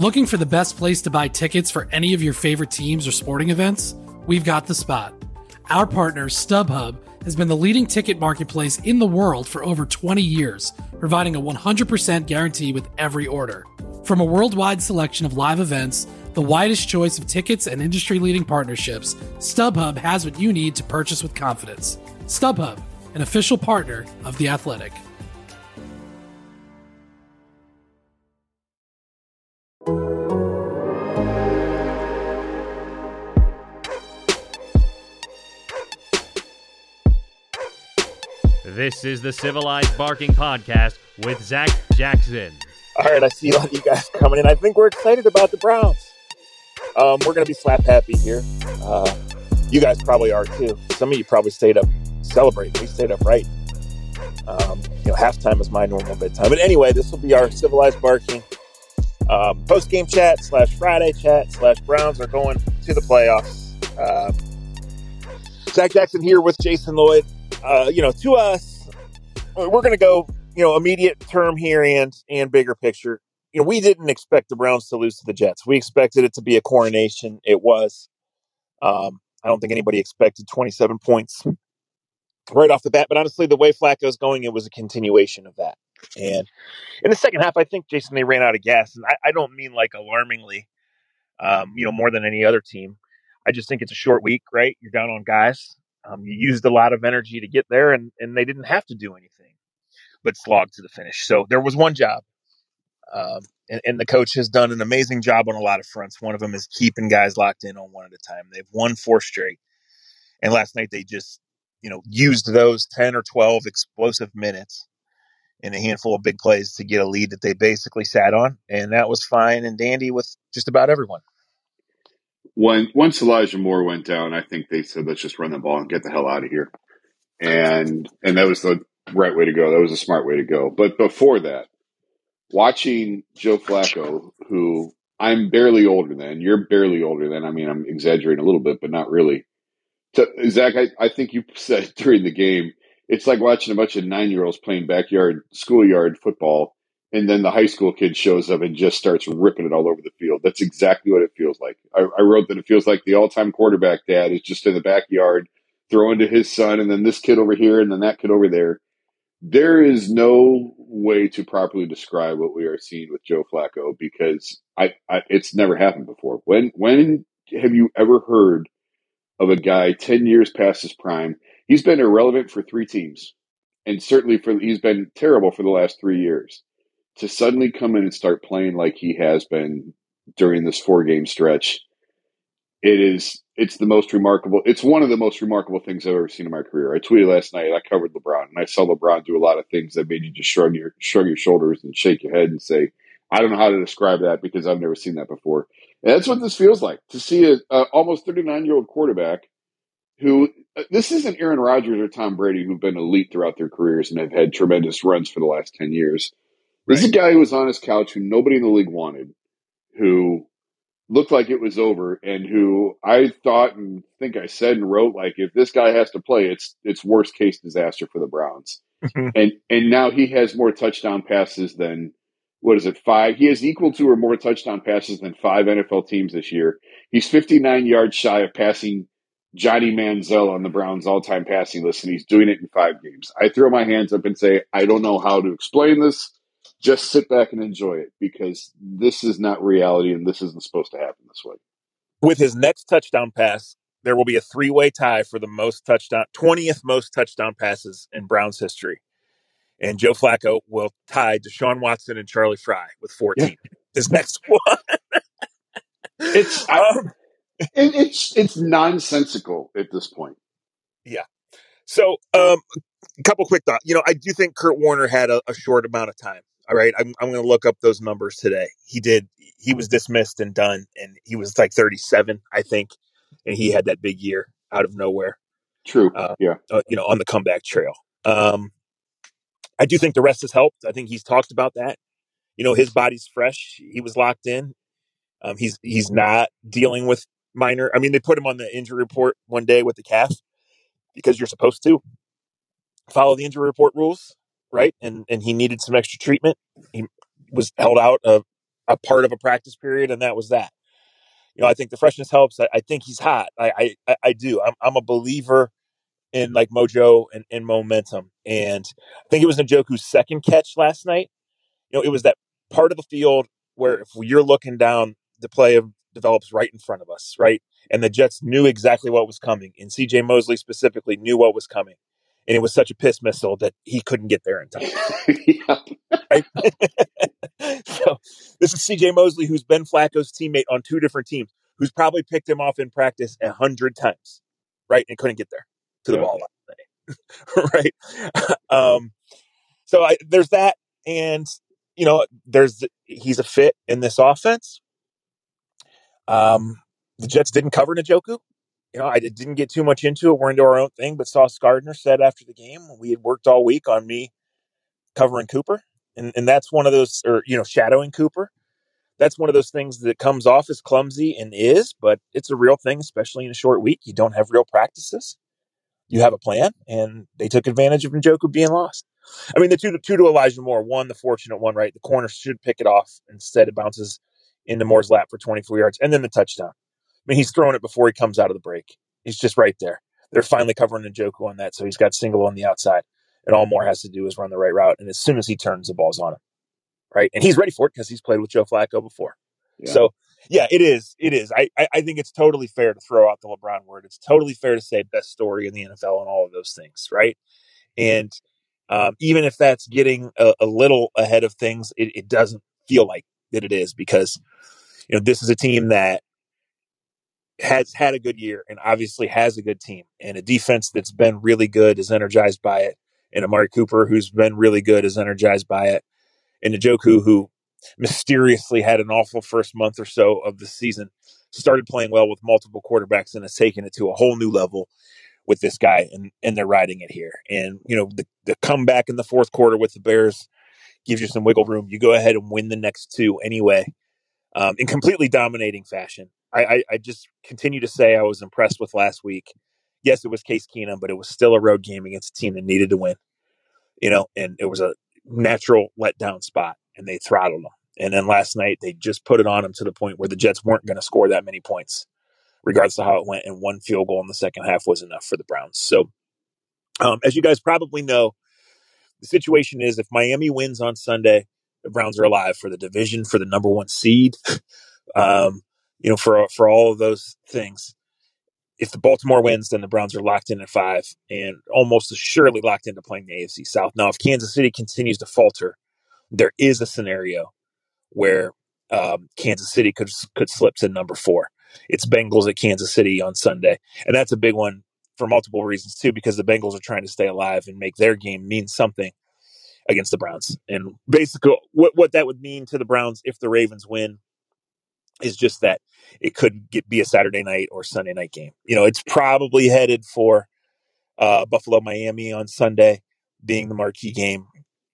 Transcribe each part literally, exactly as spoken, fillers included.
Looking for the best place to buy tickets for any of your favorite teams or sporting events? We've got the spot. Our partner, StubHub, has been the leading ticket marketplace in the world for over twenty years, providing a one hundred percent guarantee with every order. From a worldwide selection of live events, the widest choice of tickets and industry-leading partnerships, StubHub has what you need to purchase with confidence. StubHub, an official partner of The Athletic. This is the Civilized Barking Podcast with Zach Jackson. All right, I see a lot of you guys coming in. I think we're excited about the Browns. Um, we're going to be slap happy here. Uh, you guys probably are too. Some of you probably stayed up celebrating. We stayed up right. Um, you know, halftime is my normal bedtime. But anyway, this will be our Civilized Barking um, post-game chat slash Friday chat slash Browns are going to the playoffs. Uh, Zach Jackson here with Jason Lloyd. Uh, you know, to us, we're going to go, you know, immediate term here and and bigger picture. You know, we didn't expect the Browns to lose to the Jets. We expected it to be a coronation. It was. Um, I don't think anybody expected twenty-seven points right off the bat. But honestly, the way Flacco's going, it was a continuation of that. And in the second half, I think, Jason, they ran out of gas. And I, I don't mean like alarmingly, um, you know, more than any other team. I just think it's a short week, right? You're down on guys. Um, you used a lot of energy to get there, and, and they didn't have to do anything but slog to the finish. So there was one job, um, and, and the coach has done an amazing job on a lot of fronts. One of them is keeping guys locked in on one at a time. They've won four straight, and last night they just, you know, used those ten or twelve explosive minutes in a handful of big plays to get a lead that they basically sat on, and that was fine and dandy with just about everyone. When once Elijah Moore went down, I think they said, let's just run the ball and get the hell out of here. And and that was the right way to go. That was a smart way to go. But before that, watching Joe Flacco, who I'm barely older than, you're barely older than, I mean, I'm exaggerating a little bit, but not really. To, Zach, I, I think you said during the game, it's like watching a bunch of nine-year-olds playing backyard, schoolyard football, and then the high school kid shows up and just starts ripping it all over the field. That's exactly what it feels like. I, I wrote that it feels like the all-time quarterback dad is just in the backyard throwing to his son, and then this kid over here, and then that kid over there. There is no way to properly describe what we are seeing with Joe Flacco because I, I it's never happened before. When when have you ever heard of a guy ten years past his prime? He's been irrelevant for three teams, and certainly for he's been terrible for the last three years. To suddenly come in and start playing like he has been during this four-game stretch, it is it's the most remarkable. It's one of the most remarkable things I've ever seen in my career. I tweeted last night. I covered LeBron, and I saw LeBron do a lot of things that made you just shrug your shrug your shoulders and shake your head and say, "I don't know how to describe that because I've never seen that before." And that's what this feels like to see a, a almost thirty-nine-year-old quarterback who this isn't Aaron Rodgers or Tom Brady who've been elite throughout their careers and have had tremendous runs for the last ten years. This is a guy who was on his couch who nobody in the league wanted, who looked like it was over, and who I thought and think I said and wrote, like, if this guy has to play, it's it's worst case disaster for the Browns. and and now he has more touchdown passes than, what is it, five? He has equal to or more touchdown passes than five N F L teams this year. He's fifty-nine yards shy of passing Johnny Manziel on the Browns' all-time passing list, and he's doing it in five games. I throw my hands up and say, I don't know how to explain this. Just sit back and enjoy it because this is not reality and this isn't supposed to happen this way. With his next touchdown pass, there will be a three-way tie for the most touchdown, twentieth most touchdown passes in Browns history. And Joe Flacco will tie Deshaun Watson and Charlie Fry with fourteen. Yeah. His next one. it's, I, um, it, it's, it's nonsensical at this point. Yeah. So, um, a couple quick thoughts. You know, I do think Kurt Warner had a, a short amount of time. All right. I'm, I'm going to look up those numbers today. He did. He was dismissed and done. And he was like thirty-seven, I think. And he had that big year out of nowhere. True. Uh, yeah. Uh, you know, on the comeback trail. Um, I do think the rest has helped. I think he's talked about that. You know, his body's fresh. He was locked in. Um, he's, he's not dealing with minor. I mean, they put him on the injury report one day with the calf because you're supposed to follow the injury report rules. Right. And and he needed some extra treatment. He was held out of a part of a practice period, and that was that. You know, I think the freshness helps. I, I think he's hot. I, I, I do. I'm, I'm a believer in like mojo and, and momentum. And I think it was Njoku's second catch last night. You know, it was that part of the field where if you're looking down, the play develops right in front of us, right? And the Jets knew exactly what was coming. And C J Mosley specifically knew what was coming. And it was such a piss missile that he couldn't get there in time. Right? So this is C J Mosley, who's Ben Flacco's teammate on two different teams, who's probably picked him off in practice a hundred times, right? And couldn't get there to the yeah. ball, right? Um, so I, there's that, and you know, there's he's a fit in this offense. Um, the Jets didn't cover Njoku. You know, I didn't get too much into it. We're into our own thing, but Sauce Gardner said after the game, we had worked all week on me covering Cooper. And and that's one of those, or, you know, shadowing Cooper. That's one of those things that comes off as clumsy and is, but it's a real thing, especially in a short week. You don't have real practices. You have a plan, and they took advantage of Njoku being lost. I mean, the two, two to Elijah Moore, one, the fortunate one, right? The corner should pick it off. Instead, it bounces into Moore's lap for twenty-four yards, and then the touchdown. I mean, he's throwing it before he comes out of the break. He's just right there. They're finally covering Njoku on that, so he's got single on the outside, and all Moore has to do is run the right route, and as soon as he turns, the ball's on him, right? And he's ready for it because he's played with Joe Flacco before. Yeah. So, yeah, it is. It is. I, I, I think it's totally fair to throw out the LeBron word. It's totally fair to say best story in the N F L and all of those things, right? And um, even if that's getting a, a little ahead of things, it, it doesn't feel like that it is because, you know, this is a team that has had a good year and obviously has a good team and a defense that's been really good, is energized by it. And Amari Cooper, who's been really good, is energized by it. And Njoku, who mysteriously had an awful first month or so of the season, started playing well with multiple quarterbacks and has taken it to a whole new level with this guy. And, and they're riding it here. And, you know, the, the comeback in the fourth quarter with the Bears gives you some wiggle room. You go ahead and win the next two anyway, um, in completely dominating fashion. I, I, I just continue to say I was impressed with last week. Yes, it was Case Keenum, but it was still a road game against a team that needed to win. You know, and it was a natural letdown spot, and they throttled them. And then last night, they just put it on them to the point where the Jets weren't going to score that many points, regardless of how it went. And one field goal in the second half was enough for the Browns. So, um, as you guys probably know, the situation is if Miami wins on Sunday, the Browns are alive for the division, for the number one seed. um, you know, for for all of those things. If the Baltimore wins, then the Browns are locked in at five and almost assuredly locked into playing the A F C South. Now, if Kansas City continues to falter, there is a scenario where um, Kansas City could could slip to number four. It's Bengals at Kansas City on Sunday, and that's a big one for multiple reasons too, because the Bengals are trying to stay alive and make their game mean something against the Browns. And basically, what what that would mean to the Browns if the Ravens win is just that it could get, be a Saturday night or Sunday night game. You know, it's probably headed for uh, Buffalo, Miami on Sunday being the marquee game,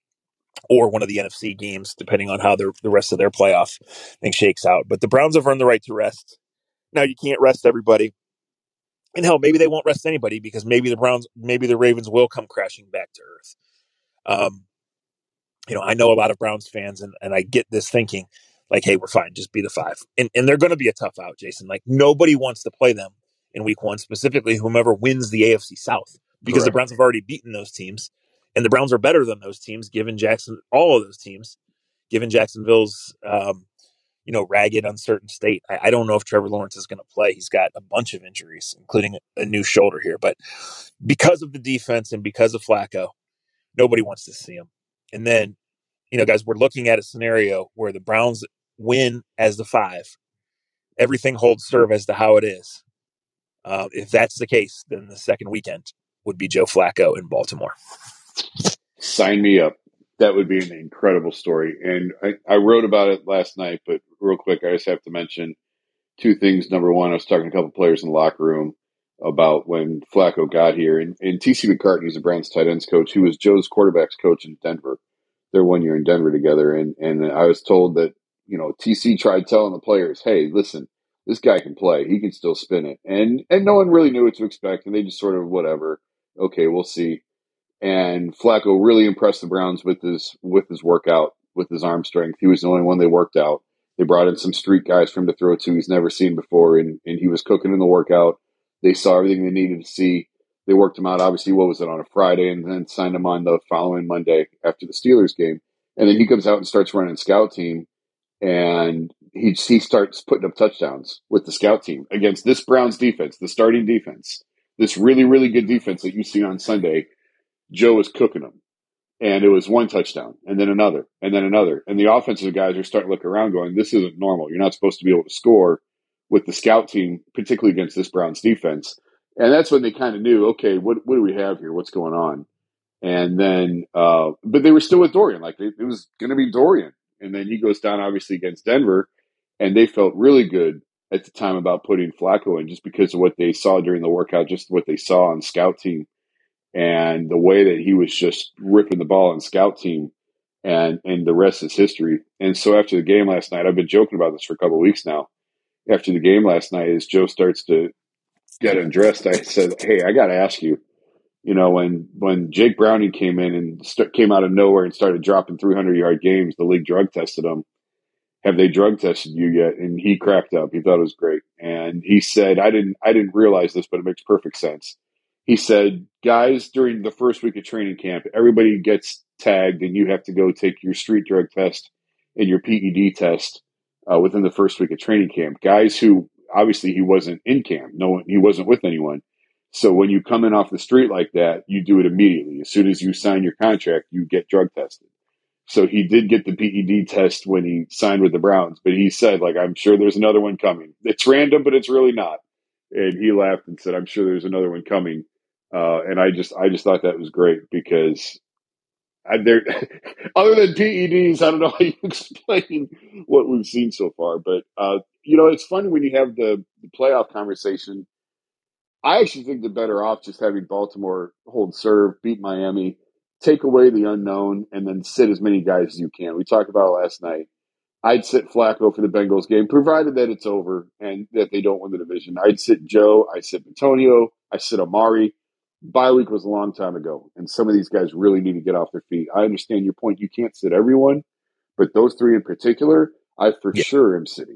or one of the N F C games, depending on how the rest of their playoff thing shakes out. But the Browns have earned the right to rest. Now, you can't rest everybody. And hell, maybe they won't rest anybody because maybe the Browns, maybe the Ravens will come crashing back to earth. Um, you know, I know a lot of Browns fans, and, and I get this thinking, like, hey, we're fine, just be the five. And and they're going to be a tough out, Jason. Like, nobody wants to play them in week one, specifically whomever wins the A F C South, because Correct. The Browns have already beaten those teams. And the Browns are better than those teams, given Jackson, all of those teams, given Jacksonville's, um, you know, ragged, uncertain state. I, I don't know if Trevor Lawrence is going to play. He's got a bunch of injuries, including a, a new shoulder here. But because of the defense and because of Flacco, nobody wants to see him. And then, you know, guys, we're looking at a scenario where the Browns win as the five. Everything holds serve as to how it is. Uh, if that's the case, then the second weekend would be Joe Flacco in Baltimore. Sign me up. That would be an incredible story. And I, I wrote about it last night, but real quick, I just have to mention two things. Number one, I was talking to a couple players in the locker room about when Flacco got here. And, and T C McCartney is the Browns tight ends coach, who was Joe's quarterback's coach in Denver. They're one year in Denver together. And, and I was told that, you know, T C tried telling the players, hey, listen, this guy can play. He can still spin it. And, and no one really knew what to expect. And they just sort of, whatever. Okay, we'll see. And Flacco really impressed the Browns with his with his workout, with his arm strength. He was the only one they worked out. They brought in some street guys for him to throw to he's never seen before, and, and he was cooking in the workout. They saw everything they needed to see. They worked him out, obviously, what was it, on a Friday, and then signed him on the following Monday after the Steelers game. And then he comes out and starts running scout team, and he, he starts putting up touchdowns with the scout team against this Browns defense, the starting defense, this really, really good defense that you see on Sunday. Joe was cooking them. And it was one touchdown, and then another, and then another. And the offensive guys are starting to look around going, this isn't normal. You're not supposed to be able to score with the scout team, particularly against this Browns defense. And that's when they kind of knew, okay, what what do we have here? What's going on? And then, uh, but they were still with Dorian. Like, it, it was going to be Dorian. And then he goes down, obviously, against Denver, and they felt really good at the time about putting Flacco in just because of what they saw during the workout, just what they saw on scout team. And the way that he was just ripping the ball on scout team, and, and the rest is history. And so after the game last night, I've been joking about this for a couple of weeks now. After the game last night, as Joe starts to get undressed, I said, hey, I got to ask you, you know, when, when Jake Browning came in and st- came out of nowhere and started dropping three hundred yard games, the league drug tested him. Have they drug tested you yet? And he cracked up. He thought it was great. And he said, I didn't, I didn't realize this, but it makes perfect sense. He said, guys, during the first week of training camp, everybody gets tagged and you have to go take your street drug test and your P E D test uh, within the first week of training camp. Guys who, obviously, he wasn't in camp. No one, he wasn't with anyone. So when you come in off the street like that, you do it immediately. As soon as you sign your contract, you get drug tested. So he did get the P E D test when he signed with the Browns, but he said, like, I'm sure there's another one coming. It's random, but it's really not. And he laughed and said, I'm sure there's another one coming. Uh, and I just, I just thought that was great because I, there, other than P E Ds, I don't know how you explain what we've seen so far. But uh, you know, it's fun when you have the, the playoff conversation. I actually think they're better off just having Baltimore hold serve, beat Miami, take away the unknown, and then sit as many guys as you can. We talked about it last night. I'd sit Flacco for the Bengals game, provided that it's over and that they don't win the division. I'd sit Joe. I sit Antonio. I sit Amari. Bye week was a long time ago, and some of these guys really need to get off their feet. I understand your point. You can't sit everyone, but those three in particular, I for yeah. sure am sitting.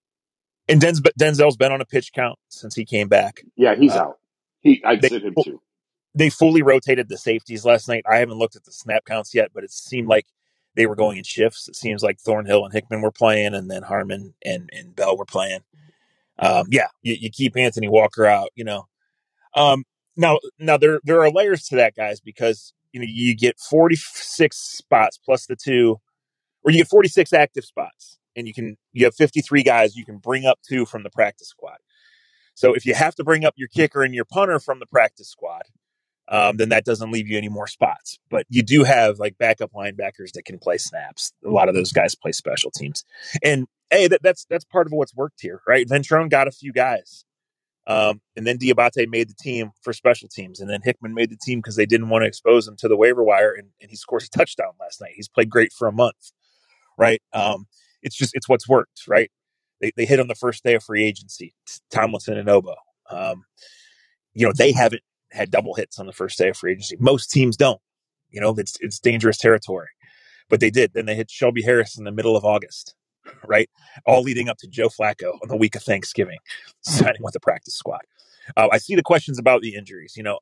And Denz, Denzel's been on a pitch count since he came back. Yeah, he's uh, out. He, I'd they, sit him too. They fully rotated the safeties last night. I haven't looked at the snap counts yet, but it seemed like they were going in shifts. It seems like Thornhill and Hickman were playing, and then Harmon and, and Bell were playing. Um, yeah, you, you keep Anthony Walker out, you know. Um, Now, now there there are layers to that, guys, because you know you get forty-six spots plus the two, or you get forty-six active spots, and you can you have fifty-three guys. You can bring up two from the practice squad. So if you have to bring up your kicker and your punter from the practice squad, um, then that doesn't leave you any more spots. But you do have like backup linebackers that can play snaps. A lot of those guys play special teams, and hey, that, that's that's part of what's worked here, right? Ventrone got a few guys. Um, and then Diabate made the team for special teams. And then Hickman made the team because they didn't want to expose him to the waiver wire. And, and he scores a touchdown last night. He's played great for a month, right? Um, it's just, it's what's worked, right? They they hit on the first day of free agency, Tomlinson and Obo. Um, you know, they haven't had double hits on the first day of free agency. Most teams don't. You know, it's it's dangerous territory. But they did. Then they hit Shelby Harris in the middle of August. Right, all leading up to Joe Flacco on the week of Thanksgiving, signing with the practice squad. Uh, I see the questions about the injuries. You know,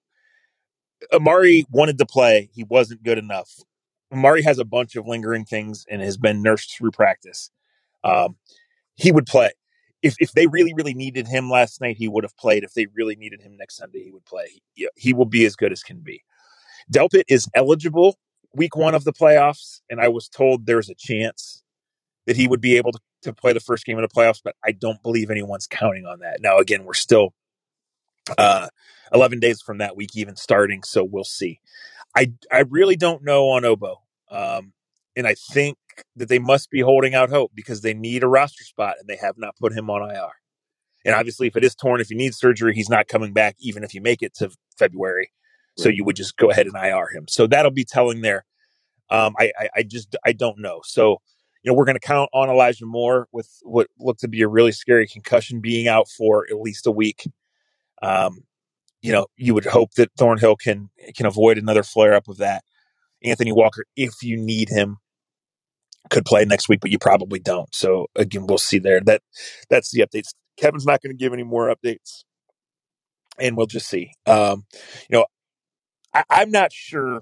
Amari wanted to play; he wasn't good enough. Amari has a bunch of lingering things and has been nursed through practice. Um, he would play if if they really, really needed him last night. He would have played. If they really needed him next Sunday, he would play. He, he will be as good as can be. Delpit is eligible week one of the playoffs, and I was told there's a chance that he would be able to, to play the first game of the playoffs, but I don't believe anyone's counting on that. Now, again, we're still uh, eleven days from that week even starting, so we'll see. I, I really don't know on Obo, um, and I think that they must be holding out hope because they need a roster spot, and they have not put him on I R. And obviously, if it is torn, if he needs surgery, he's not coming back even if you make it to February, so you would just go ahead and I R him. So that'll be telling there. Um, I, I, I just I don't know. So you know, we're going to count on Elijah Moore with what looked to be a really scary concussion being out for at least a week. Um, you know, you would hope that Thornhill can can avoid another flare up of that. Anthony Walker, if you need him, could play next week, but you probably don't. So again, we'll see there. That that's the updates. Kevin's not going to give any more updates, and we'll just see. Um, you know, I, I'm not sure,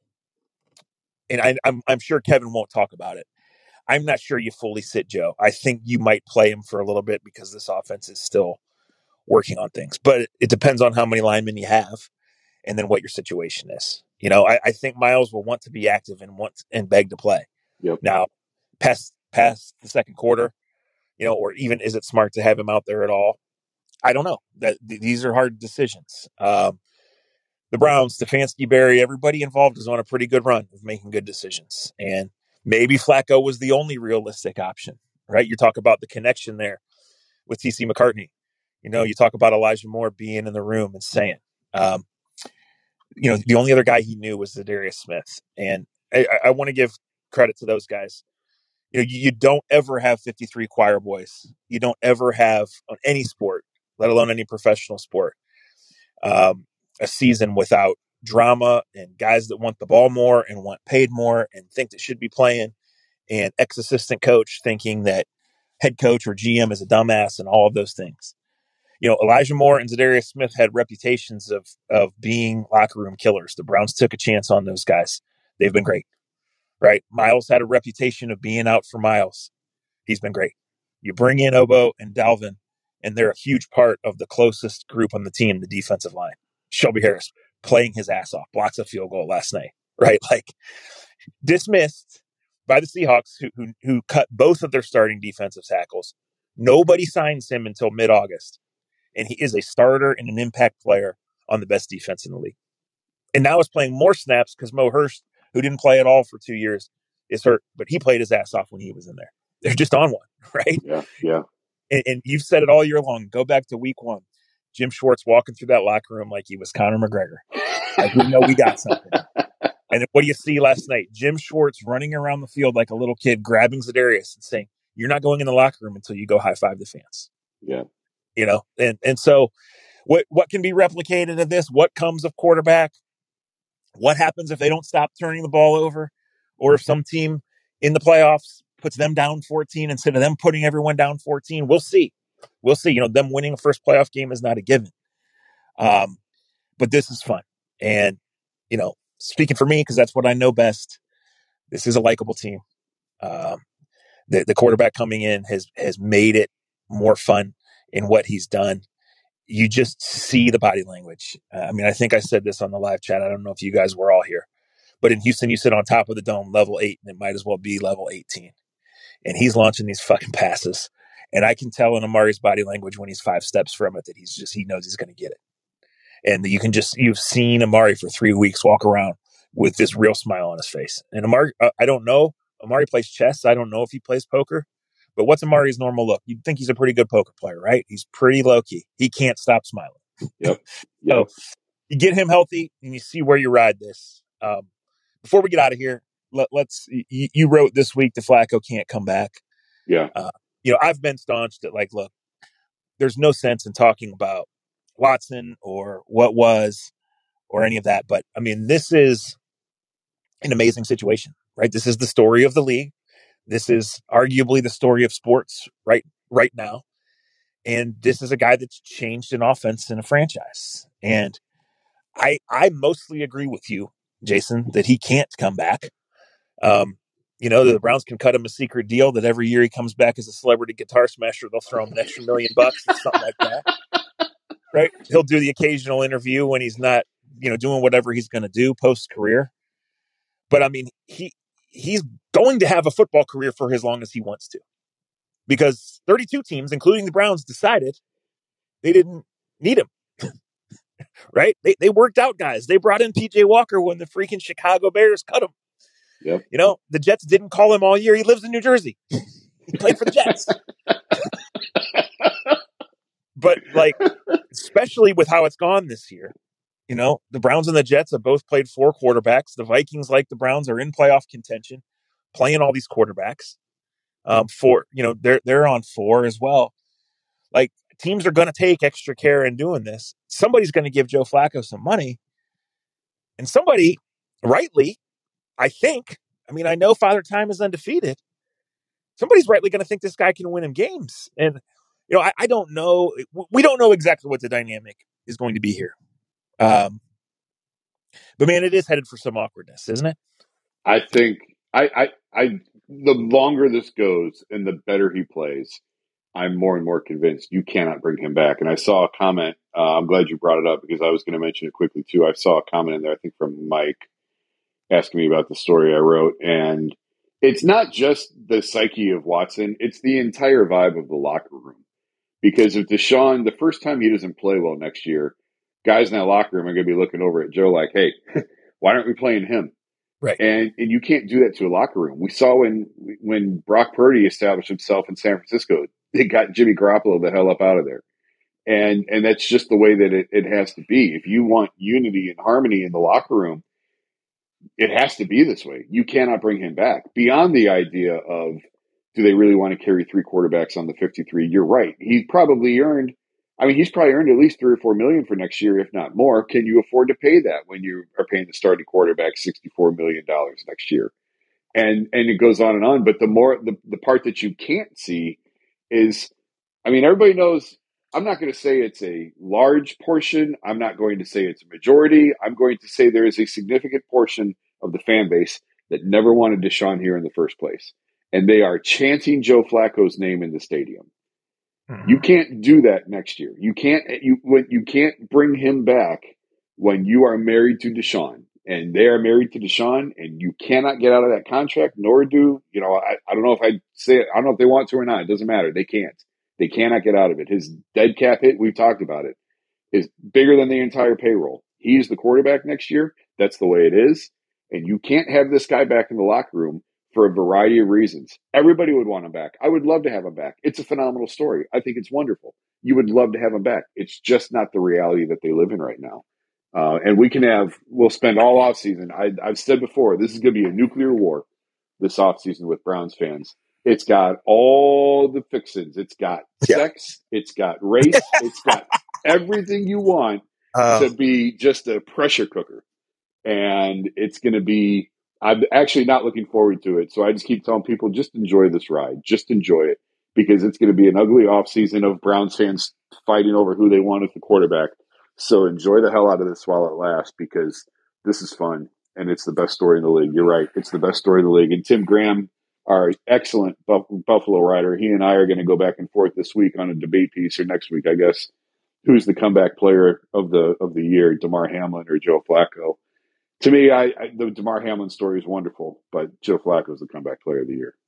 and I, I'm I'm sure Kevin won't talk about it. I'm not sure you fully sit Joe. I think you might play him for a little bit because this offense is still working on things, but it depends on how many linemen you have, and then what your situation is. You know, I, I think Miles will want to be active and want and beg to play. Yep. Now, past past the second quarter, you know, or even is it smart to have him out there at all? I don't know. That th- these are hard decisions. Um, the Browns, Stefanski, Barry, everybody involved is on a pretty good run of making good decisions, and maybe Flacco was the only realistic option. Right? You talk about the connection there with T C McCartney. You know, you talk about Elijah Moore being in the room and saying, um, you know, the only other guy he knew was Zadarius Smith. And I, I want to give credit to those guys. You know, you, you don't ever have fifty-three choir boys. You don't ever have on any sport, let alone any professional sport, um, a season without drama and guys that want the ball more and want paid more and think that should be playing, and ex-assistant coach thinking that head coach or G M is a dumbass and all of those things. You know, Elijah Moore and Zadarius Smith had reputations of of being locker room killers. The Browns took a chance on those guys. They've been great, right? Miles had a reputation of being out for Miles. He's been great. You bring in Obo and Dalvin, and they're a huge part of the closest group on the team, the defensive line. Shelby Harris playing his ass off, blocks a field goal last night, right? Like, dismissed by the Seahawks, who, who, who cut both of their starting defensive tackles. Nobody signs him until mid-August. And he is a starter and an impact player on the best defense in the league. And now is playing more snaps because Mo Hurst, who didn't play at all for two years, is hurt. But he played his ass off when he was in there. They're just on one, right? Yeah, yeah. And, and you've said it all year long. Go back to week one. Jim Schwartz walking through that locker room like he was Conor McGregor. Like, we know we got something. And then what do you see last night? Jim Schwartz running around the field like a little kid, grabbing Zadarius and saying, "You're not going in the locker room until you go high-five the fans." Yeah. You know, and, and so what, what can be replicated of this? What comes of quarterback? What happens if they don't stop turning the ball over? Or if some team in the playoffs puts them down fourteen instead of them putting everyone down fourteen? We'll see. We'll see. You know, them winning a first playoff game is not a given. Um, but this is fun. And, you know, speaking for me, because that's what I know best, this is a likable team. Um, the, the quarterback coming in has has made it more fun in what he's done. You just see the body language. Uh, I mean, I think I said this on the live chat. I don't know if you guys were all here, but in Houston, you sit on top of the dome, level eight, and it might as well be level eighteen. And he's launching these fucking passes. And I can tell in Amari's body language when he's five steps from it that he's just, he knows he's going to get it. And you can just, you've seen Amari for three weeks walk around with this real smile on his face. And Amari, uh, I don't know. Amari plays chess. I don't know if he plays poker. But what's Amari's normal look? You'd think he's a pretty good poker player, right? He's pretty low-key. He can't stop smiling. Yep. So Yep. you get him healthy, and you see where you ride this. Um, before we get out of here, let, let's. You, you wrote this week that Flacco can't come back. Yeah. Uh, you know, I've been staunch that, like, look, there's no sense in talking about Watson or what was or any of that. But, I mean, this is an amazing situation, right? This is the story of the league. This is arguably the story of sports right right now. And this is a guy that's changed an offense in a franchise. And I I mostly agree with you, Jason, that he can't come back. Um, you know, the Browns can cut him a secret deal that every year he comes back as a celebrity guitar smasher, they'll throw him an extra million bucks or something like that. Right? He'll do the occasional interview when he's not, you know, doing whatever he's going to do post-career. But, I mean, he he's going to have a football career for as long as he wants to. Because thirty-two teams, including the Browns, decided they didn't need him. Right? They they worked out guys. They brought in P J Walker when the freaking Chicago Bears cut him. Yep. You know, the Jets didn't call him all year. He lives in New Jersey. He played for the Jets. But, like, especially with how it's gone this year, you know, the Browns and the Jets have both played four quarterbacks. The Vikings, like the Browns, are in playoff contention, playing all these quarterbacks. Um, four, you know, they're they're on four as well. Like, teams are going to take extra care in doing this. Somebody's going to give Joe Flacco some money, and somebody, rightly, I think. I mean, I know Father Time is undefeated, somebody's rightly going to think this guy can win him games. And, you know, I, I don't know. We don't know exactly what the dynamic is going to be here. Um, but, man, it is headed for some awkwardness, isn't it? I think I, I, I, the longer this goes and the better he plays, I'm more and more convinced you cannot bring him back. And I saw a comment. Uh, I'm glad you brought it up because I was going to mention it quickly too. I saw a comment in there, I think from Mike, asking me about the story I wrote. And it's not just the psyche of Watson. It's the entire vibe of the locker room. Because if Deshaun, the first time he doesn't play well next year, guys in that locker room are going to be looking over at Joe like, hey, why aren't we playing him? Right. And and you can't do that to a locker room. We saw when when Brock Purdy established himself in San Francisco, it got Jimmy Garoppolo the hell up out of there. And and that's just the way that it, it has to be. If you want unity and harmony in the locker room, it has to be this way. You cannot bring him back. Beyond the idea of, do they really want to carry three quarterbacks on the fifty-three? You're right. He probably earned, I mean, he's probably earned at least three or four million for next year, if not more. Can you afford to pay that when you are paying the starting quarterback sixty-four million dollars next year? And and it goes on and on. But the more the, the part that you can't see is, I mean, everybody knows, I'm not going to say it's a large portion. I'm not going to say it's a majority. I'm going to say there is a significant portion of the fan base that never wanted Deshaun here in the first place. And they are chanting Joe Flacco's name in the stadium. Mm-hmm. You can't do that next year. You can't, you, when, you can't bring him back when you are married to Deshaun. And they are married to Deshaun, and you cannot get out of that contract, nor do, you know, I, I don't know if I say it, I don't know if they want to or not. It doesn't matter. They can't. They cannot get out of it. His dead cap hit, we've talked about it, is bigger than the entire payroll. He's the quarterback next year. That's the way it is. And you can't have this guy back in the locker room for a variety of reasons. Everybody would want him back. I would love to have him back. It's a phenomenal story. I think it's wonderful. You would love to have him back. It's just not the reality that they live in right now. Uh, and we can have, we'll spend all offseason. I, I've said before, this is going to be a nuclear war this offseason with Browns fans. It's got all the fixins. It's got yeah. sex. It's got race. It's got everything you want uh, to be just a pressure cooker. And it's going to be, I'm actually not looking forward to it. So I just keep telling people, just enjoy this ride. Just enjoy it, because it's going to be an ugly offseason of Browns fans fighting over who they want as the quarterback. So enjoy the hell out of this while it lasts, because this is fun and it's the best story in the league. You're right. It's the best story in the league. And Tim Graham, our excellent Buffalo writer, he and I are going to go back and forth this week on a debate piece, or next week, I guess, who's the comeback player of the of the year, Damar Hamlin or Joe Flacco. To me, I, I the Damar Hamlin story is wonderful, but Joe Flacco is the comeback player of the year.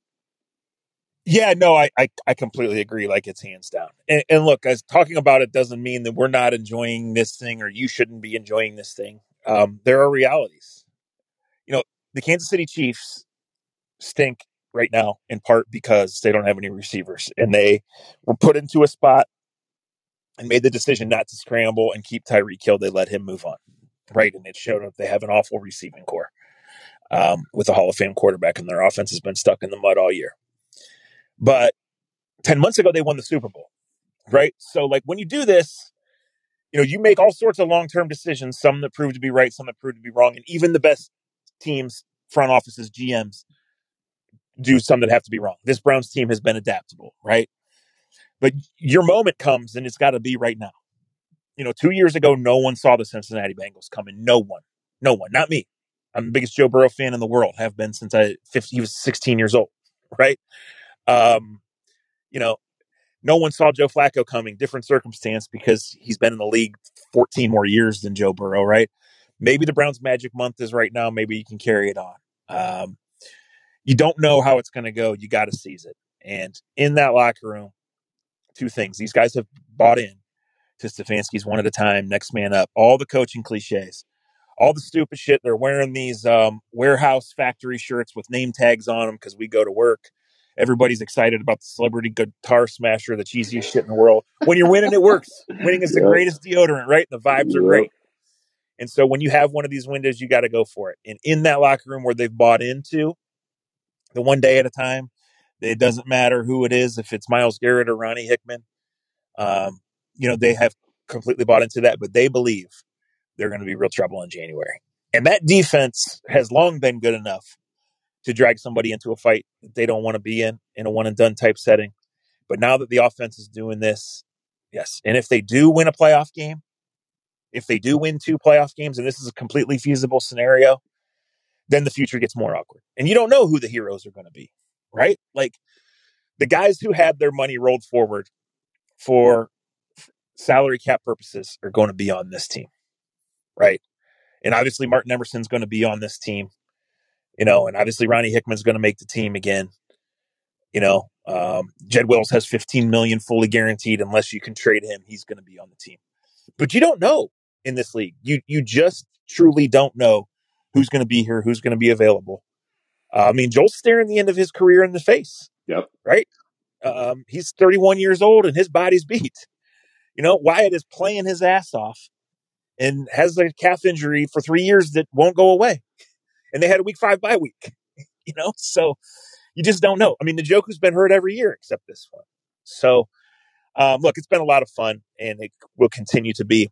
Yeah, no, I, I, I completely agree. Like, it's hands down. And, and look, as talking about it doesn't mean that we're not enjoying this thing, or you shouldn't be enjoying this thing. Um, there are realities. You know, the Kansas City Chiefs stink right now, in part because they don't have any receivers, and they were put into a spot and made the decision not to scramble and keep Tyreek Hill. They let him move on, right? And it showed up they have an awful receiving core um, with a Hall of Fame quarterback, and their offense has been stuck in the mud all year. But ten months ago, they won the Super Bowl, right? So, like, when you do this, you know, you make all sorts of long-term decisions, some that prove to be right, some that prove to be wrong. And even the best teams, front offices, G Ms, do some that have to be wrong. This Browns team has been adaptable, right? But your moment comes, and it's got to be right now. You know, two years ago, no one saw the Cincinnati Bengals coming. No one. No one. Not me. I'm the biggest Joe Burrow fan in the world. Have been since I he was sixteen years old, right? Um, you know, no one saw Joe Flacco coming. Different circumstance, because he's been in the league fourteen more years than Joe Burrow, right? Maybe the Browns' magic month is right now. Maybe you can carry it on. Um, you don't know how it's going to go. You got to seize it. And in that locker room, two things. These guys have bought in to Stefanski's one at a time, next man up, all the coaching cliches, all the stupid shit. They're wearing these um, warehouse factory shirts with name tags on them because we go to work. Everybody's excited about the celebrity guitar smasher, the cheesiest shit in the world. When you're winning, it works. Winning is the yep. greatest deodorant, right? The vibes yep. are great. And so when you have one of these windows, you got to go for it. And in that locker room where they've bought into the one day at a time, it doesn't matter who it is, if it's Myles Garrett or Ronnie Hickman. Um, you know, they have completely bought into that, but they believe they're going to be real trouble in January. And that defense has long been good enough to drag somebody into a fight that they don't want to be in, in a one and done type setting. But now that the offense is doing this, yes. And if they do win a playoff game, if they do win two playoff games, and this is a completely feasible scenario, then the future gets more awkward. And you don't know who the heroes are going to be, right? Like the guys who had their money rolled forward for salary cap purposes are going to be on this team, right? And obviously Martin Emerson's going to be on this team, you know, and obviously Ronnie Hickman's going to make the team again. You know, um, Jed Wills has fifteen million dollars fully guaranteed. Unless you can trade him, he's going to be on the team. But you don't know in this league. You you just truly don't know who's going to be here, who's going to be available. Uh, I mean, Joel's staring the end of his career in the face. Yep. Right? Um, he's thirty-one years old and his body's beat. You know, Wyatt is playing his ass off and has a calf injury for three years that won't go away. And they had a week five bye week. You know, so you just don't know. I mean, Njoku's been hurt every year except this one. So, um, look, it's been a lot of fun and it will continue to be.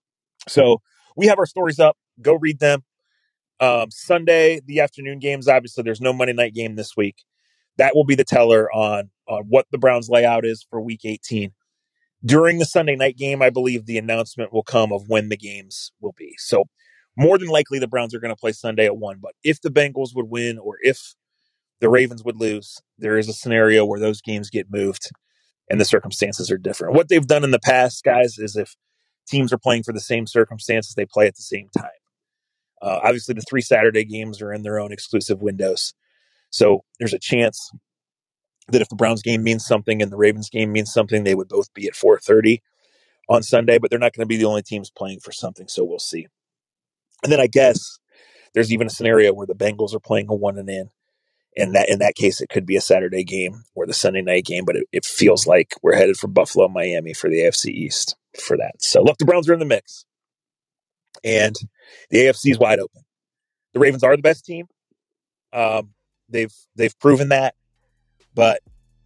So we have our stories up. Go read them. Um, Sunday, the afternoon games, obviously there's no Monday night game this week. That will be the teller on, on what the Browns layout is for week eighteen. During the Sunday night game, I believe the announcement will come of when the games will be. So more than likely the Browns are going to play Sunday at one. But if the Bengals would win or if the Ravens would lose, there is a scenario where those games get moved and the circumstances are different. What they've done in the past, guys, is if teams are playing for the same circumstances, they play at the same time. Uh, obviously, the three Saturday games are in their own exclusive windows. So there's a chance that if the Browns game means something and the Ravens game means something, they would both be at four thirty on Sunday, but they're not going to be the only teams playing for something, so we'll see. And then I guess there's even a scenario where the Bengals are playing a one and in. And that in that case, it could be a Saturday game or the Sunday night game, but it, it feels like we're headed for Buffalo, Miami for the A F C East for that. So look, the Browns are in the mix and the A F C is wide open. The Ravens are the best team. Um, they've, they've proven that, but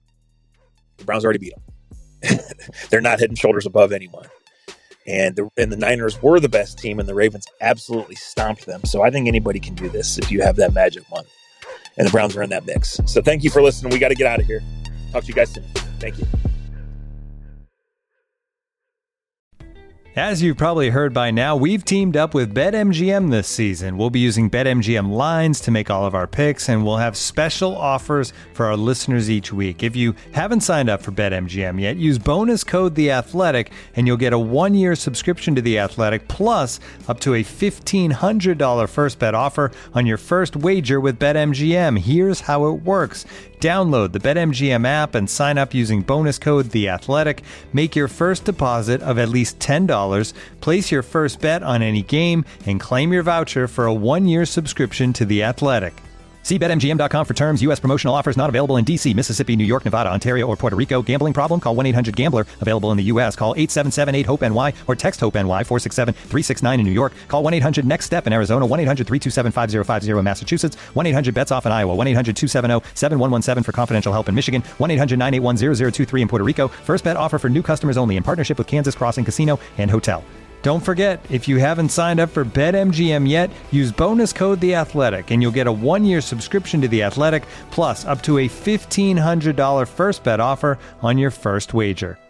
the Browns already beat them. They're not head and shoulders above anyone. And the, and the Niners were the best team and the Ravens absolutely stomped them. So I think anybody can do this if you have that magic one. And the Browns are in that mix. So thank you for listening. We got to get out of here. Talk to you guys soon. Thank you. As you've probably heard by now, we've teamed up with BetMGM this season. We'll be using BetMGM lines to make all of our picks, and we'll have special offers for our listeners each week. If you haven't signed up for BetMGM yet, use bonus code The Athletic, and you'll get a one-year subscription to The Athletic, plus up to a fifteen hundred dollars first bet offer on your first wager with BetMGM. Here's how it works. Download the BetMGM app and sign up using bonus code The Athletic. Make your first deposit of at least ten dollars, place your first bet on any game, and claim your voucher for a one-year subscription to The Athletic. See Bet M G M dot com for terms. U S promotional offers not available in D C, Mississippi, New York, Nevada, Ontario, or Puerto Rico. Gambling problem? Call one eight hundred gambler. Available in the U S. Call eight seven seven eight hope N Y or text HOPE-NY four six seven three six nine in New York. Call one eight hundred next step in Arizona. one eight hundred three two seven five zero five zero in Massachusetts. one eight hundred bets off in Iowa. one eight hundred two seven zero seven one one seven for confidential help in Michigan. one eight hundred nine eight one zero zero two three in Puerto Rico. First bet offer for new customers only in partnership with Kansas Crossing Casino and Hotel. Don't forget, if you haven't signed up for BetMGM yet, use bonus code The Athletic, and you'll get a one-year subscription to The Athletic, plus up to a fifteen hundred dollars first bet offer on your first wager.